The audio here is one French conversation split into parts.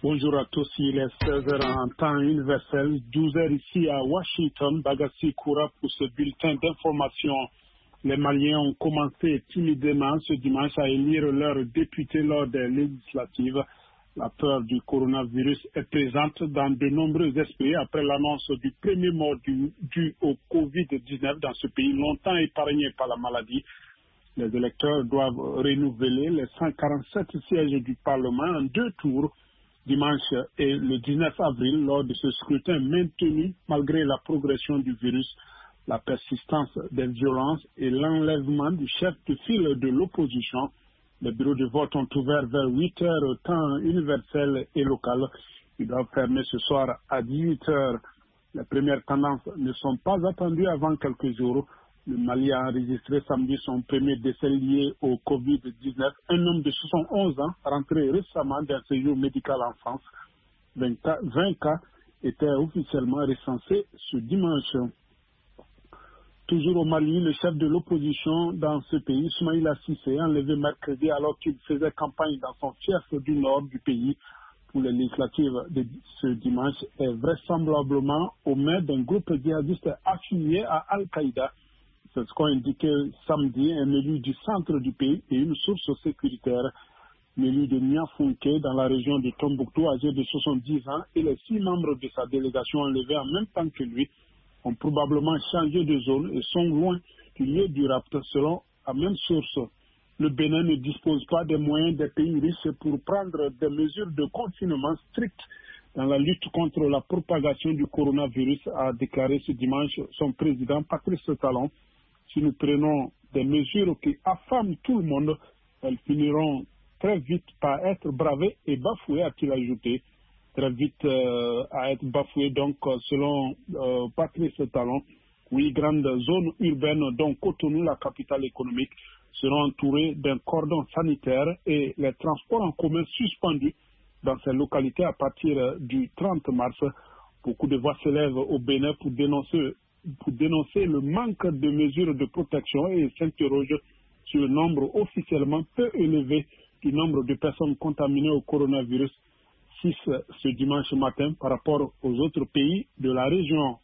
Bonjour à tous, il est 16h en temps universel, 12h ici à Washington. Bagassi Koura pour ce bulletin d'information. Les Maliens ont commencé timidement ce dimanche à élire leurs députés lors des législatives. La peur du coronavirus est présente dans de nombreux esprits après l'annonce du premier mort dû au Covid-19 dans ce pays longtemps épargné par la maladie. Les électeurs doivent renouveler les 147 sièges du Parlement en 2 tours, dimanche et le 19 avril, lors de ce scrutin maintenu malgré la progression du virus, la persistance des violences et l'enlèvement du chef de file de l'opposition. Les bureaux de vote ont ouvert vers 8 heures temps universel et local. Ils doivent fermer ce soir à 18 heures. Les premières tendances ne sont pas attendues avant quelques jours. Le Mali a enregistré samedi son premier décès lié au Covid-19. Un homme de 71 ans, rentré récemment d'un séjour médical en France. 20 cas étaient officiellement recensés ce dimanche. Toujours au Mali, le chef de l'opposition dans ce pays, Soumaïla Cissé, enlevé mercredi alors qu'il faisait campagne dans son fief du nord du pays pour les législatives de ce dimanche, est vraisemblablement aux mains d'un groupe djihadiste affilié à Al-Qaïda. C'est ce qu'ont indiqué samedi un élu du centre du pays et une source sécuritaire. L'élu de Niafunke dans la région de Tombouctou, âgé de 70 ans, et les 6 membres de sa délégation enlevés en même temps que lui ont probablement changé de zone et sont loin du lieu du rapt, selon la même source. Le Bénin ne dispose pas des moyens des pays riches pour prendre des mesures de confinement strictes dans la lutte contre la propagation du coronavirus, a déclaré ce dimanche son président Patrice Talon. Si nous prenons des mesures qui affament tout le monde, elles finiront très vite par être bravées et bafouées, a-t-il ajouté. Très vite à être bafouées, donc, selon Patrice Talon. 8 grandes zones urbaines, dont Cotonou, la capitale économique, seront entourées d'un cordon sanitaire et les transports en commun suspendus dans ces localités à partir du 30 mars. Beaucoup de voix s'élèvent au Bénin pour dénoncer le manque de mesures de protection et s'interrogent sur le nombre officiellement peu élevé du nombre de personnes contaminées au coronavirus, 6 ce dimanche matin par rapport aux autres pays de la région.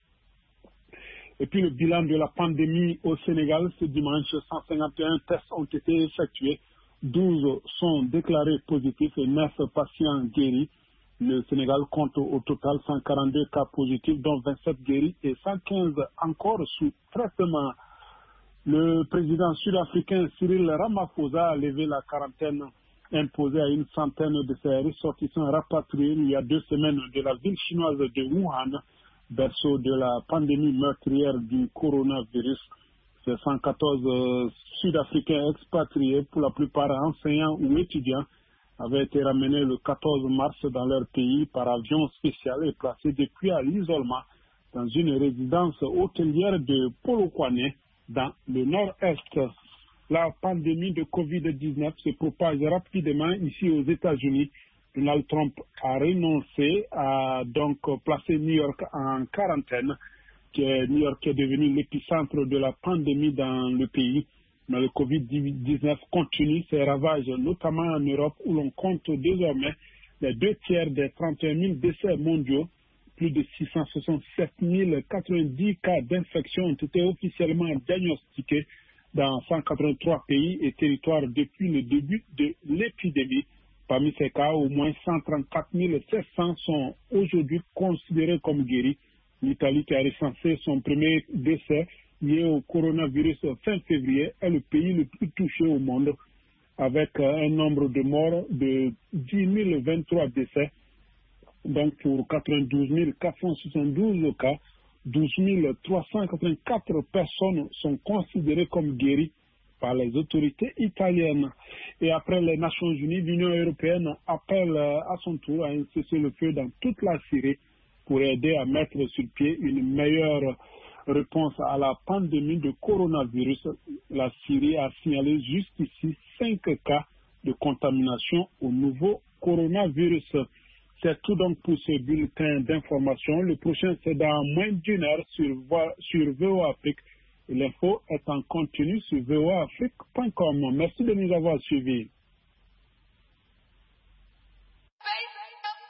Et puis le bilan de la pandémie au Sénégal, ce dimanche, 151 tests ont été effectués, 12 sont déclarés positifs et 9 patients guéris. Le Sénégal compte au total 142 cas positifs, dont 27 guéris et 115 encore sous traitement. Le président sud-africain Cyril Ramaphosa a levé la quarantaine imposée à une centaine de ses ressortissants rapatriés il y a 2 semaines de la ville chinoise de Wuhan, berceau de la pandémie meurtrière du coronavirus. Ces 114 Sud-Africains expatriés, pour la plupart enseignants ou étudiants, avaient été ramenés le 14 mars dans leur pays par avion spécial et placés depuis à l'isolement dans une résidence hôtelière de Polokwane dans le nord-est. La pandémie de Covid-19 se propage rapidement ici aux États-Unis. Donald Trump a renoncé à donc placer New York en quarantaine. New York est devenu l'épicentre de la pandémie dans le pays. Mais le Covid-19 continue ses ravages, notamment en Europe, où l'on compte désormais les 2 tiers des 31 000 décès mondiaux. Plus de 667 090 cas d'infection ont été officiellement diagnostiqués dans 183 pays et territoires depuis le début de l'épidémie. Parmi ces cas, au moins 134 700 sont aujourd'hui considérés comme guéris. L'Italie, qui a recensé son premier décès lié au coronavirus fin février, est le pays le plus touché au monde, avec un nombre de morts de 10 023 décès. Donc pour 92 472 cas, 12 384 personnes sont considérées comme guéries par les autorités italiennes. Et après les Nations Unies, l'Union européenne appelle à son tour à un cessez-le-feu dans toute la Syrie pour aider à mettre sur pied une meilleure réponse à la pandémie de coronavirus. La Syrie a signalé jusqu'ici 5 cas de contamination au nouveau coronavirus. C'est tout donc pour ce bulletin d'information. Le prochain, c'est dans moins d'1 heure sur VOA Afrique. L'info est en continu sur voaafrique.com. Merci de nous avoir suivis.